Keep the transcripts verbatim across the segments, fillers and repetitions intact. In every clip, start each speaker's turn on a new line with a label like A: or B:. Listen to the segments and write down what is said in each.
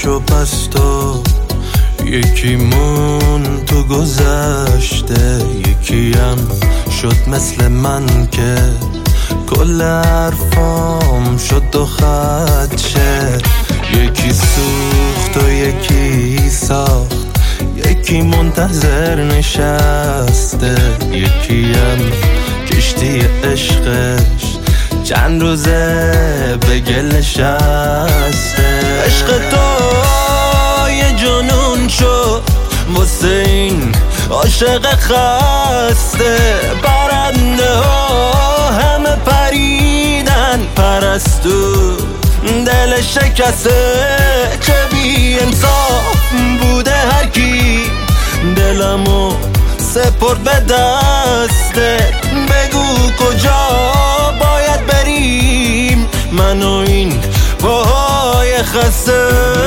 A: شو پس تو یکی مون تو گذشته، یکی هم شد مثل من که کل حرفام شد دو خط شعر. یکی سوخت و یکی ساخت، یکی منتظر نشسته، یکی هم کشتی عشقش چند روزه به گل نشسته. عشق تو یه جنون شد واسه این عاشق خسته، برنده ها همه پریدن پرستو دل شکسته. چه بی انصاف بوده هر کی دلمو سپرد به دسته، بگو کجا باید بریم من و این پاهای خسته.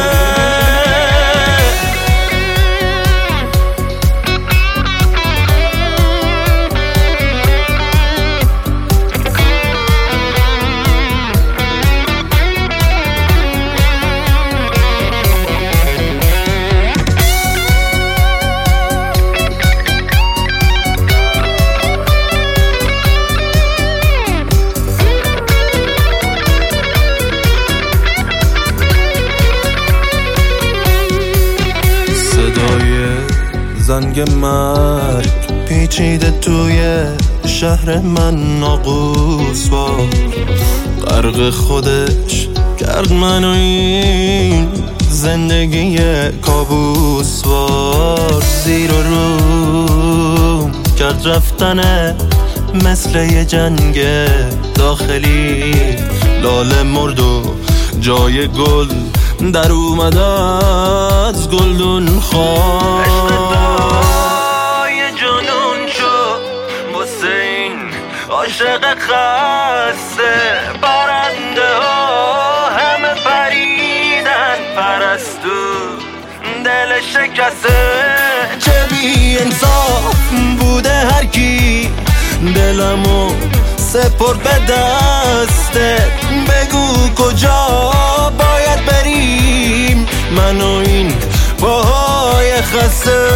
A: زنگ مرگ پیچیده توی شهر من، ناقوس وار غرق خودش کرد من و این زندگی کابوس وار. زیر و رو کرد رفتنه مثل یه جنگ داخلی، لاله مرد و جای گل در اومد از گلدون خواه. عاشق خسته، برنده ها همه پریدن پرستو دل شکسته. چه بی انصاف بوده هر کی دلمو سپرد به دسته، بگو کجا باید بریم من و این پاهای خسته.